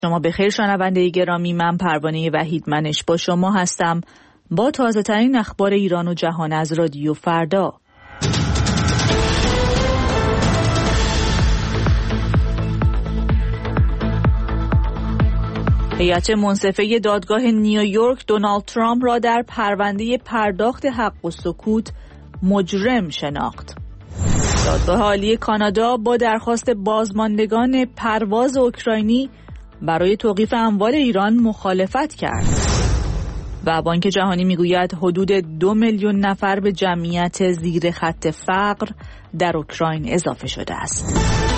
شما بخیر شنونده گرامی، من پروانه وحیدمنش با شما هستم با تازه ترین اخبار ایران و جهان از رادیو فردا. هیئت منصفه دادگاه نیویورک دونالد ترامپ را در پرونده پرداخت حق و سکوت مجرم شناخت. دادگاه عالی کانادا با درخواست بازماندگان پرواز اوکراینی برای توقیف اموال ایران مخالفت کرد و بانک جهانی میگوید حدود 2 میلیون نفر به جمعیت زیر خط فقر در اوکراین اضافه شده است.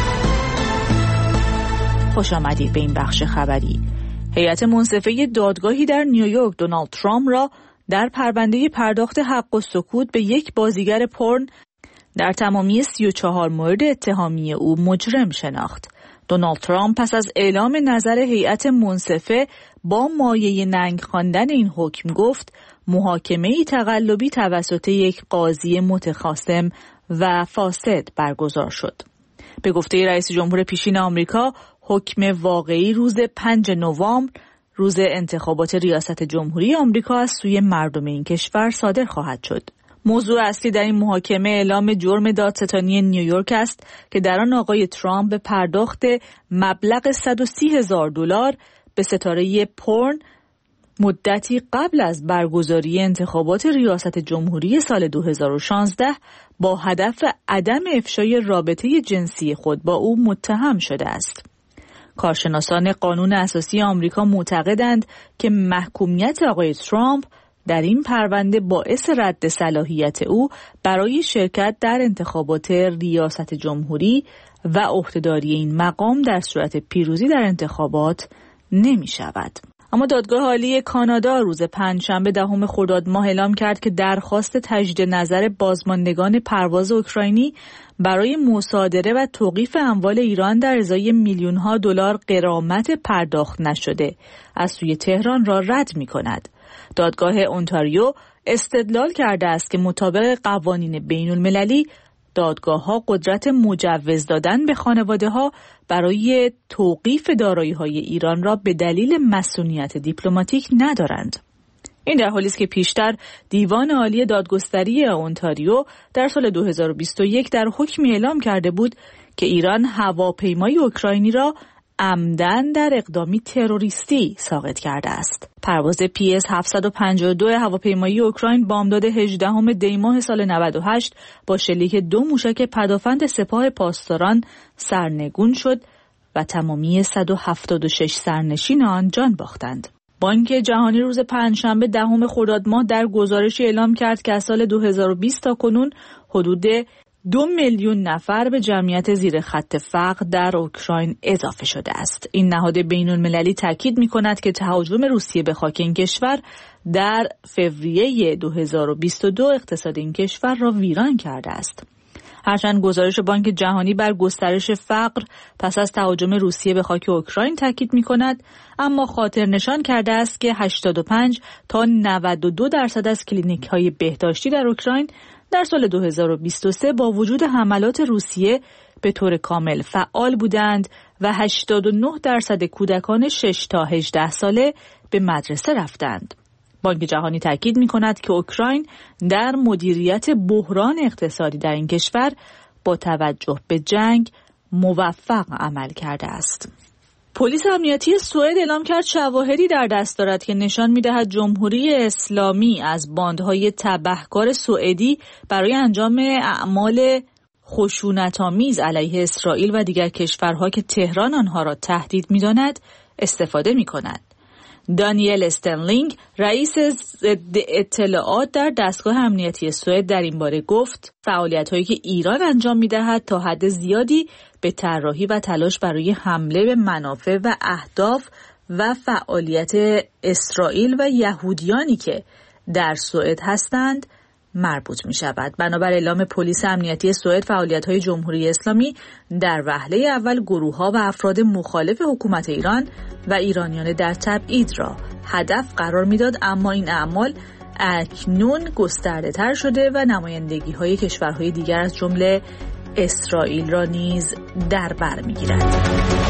خوش آمدید به این بخش خبری. هیئت منصفه دادگاهی در نیویورک دونالد ترامپ را در پرونده پرداخت حق و سکوت به یک بازیگر پورن در تمامی 34 مورد اتهامی او مجرم شناخت. دونالد ترامپ پس از اعلام نظر هیئت منصفه با مایه ننگ خواندن این حکم گفت محاکمه‌ای تقلبی توسط یک قاضی متخاصم و فاسد برگزار شد. به گفته رئیس جمهور پیشین آمریکا، حکم واقعی روز 5 نوامبر روز انتخابات ریاست جمهوری آمریکا از سوی مردم این کشور صادر خواهد شد. موضوع اصلی در این محاکمه اعلام جرم دادستانی نیویورک است که در آن آقای ترامپ به پرداخت مبلغ $130,000 به ستاره پورن مدتی قبل از برگزاری انتخابات ریاست جمهوری سال 2016 با هدف عدم افشای رابطه جنسی خود با او متهم شده است. کارشناسان قانون اساسی آمریکا معتقدند که محکومیت آقای ترامپ در این پرونده باعث رد صلاحیت او برای شرکت در انتخابات ریاست جمهوری و عهدهداری این مقام در صورت پیروزی در انتخابات نمی شود. اما دادگاه عالی کانادا روز پنجشنبه 10 خرداد ماه اعلام کرد که درخواست تجدید نظر بازماندگان پرواز اوکراینی برای مصادره و توقیف اموال ایران در ازای میلیون‌ها دلار غرامت پرداخت نشده از سوی تهران را رد می کند. دادگاه اونتاریو استدلال کرده است که مطابق قوانین بین المللی دادگاه‌ها قدرت مجوز دادن به خانواده‌ها برای توقیف دارایی‌های ایران را به دلیل مصونیت دیپلماتیک ندارند. این در حالی است که پیشتر دیوان عالی دادگستری اونتاریو در سال 2021 در حکمی اعلام کرده بود که ایران هواپیمای اوکراینی را عمدن در اقدامی تروریستی ساقط کرده است. پرواز PS 752 هواپیمایی اوکراین بامداد 18 دی ماه سال 98 با شلیک 2 موشک پدافند سپاه پاسداران سرنگون شد و تمامی 176 سرنشین آن جان باختند. بانک جهانی روز پنجشنبه 10 خرداد ماه در گزارشی اعلام کرد که از سال 2020 تا کنون حدود 2 میلیون نفر به جمعیت زیر خط فقر در اوکراین اضافه شده است. این نهاد بین المللی تاکید می کند که تهاجم روسیه به خاک این کشور در فوریه 2022 اقتصاد این کشور را ویران کرده است. هرچند گزارش بانک جهانی بر گسترش فقر پس از تهاجم روسیه به خاک اوکراین تاکید می کند، اما خاطر نشان کرده است که 85 تا 92% از کلینیک‌های بهداشتی در اوکراین در سال 2023 با وجود حملات روسیه به طور کامل فعال بودند و 89% کودکان 6 تا 18 ساله به مدرسه رفتند. بانک جهانی تاکید می‌کند که اوکراین در مدیریت بحران اقتصادی در این کشور با توجه به جنگ موفق عمل کرده است. پلیس امنیتی سوئد اعلام کرد شواهدی در دست دارد که نشان می‌دهد جمهوری اسلامی از باندهای تبهکار سوئدی برای انجام اعمال خشونت‌آمیز علیه اسرائیل و دیگر کشورها که تهران آنها را تهدید می‌داند استفاده می‌کند. دانیل استنلینگ رئیس ضد اطلاعات در دستگاه امنیتی سوئد در این باره گفت فعالیت‌هایی که ایران انجام می‌دهد تا حد زیادی به طراحی و تلاش برای حمله به منافع و اهداف و فعالیت اسرائیل و یهودیانی که در سوئد هستند مربوط می شود. بنابر اعلام پلیس امنیتی سوئد، فعالیت‌های جمهوری اسلامی در وهله اول گروه‌ها و افراد مخالف حکومت ایران و ایرانیان در تبعید را هدف قرار می‌داد، اما این اعمال اکنون گسترده‌تر شده و نمایندگی‌های کشورهای دیگر از جمله اسرائیل را نیز در بر می‌گیرد.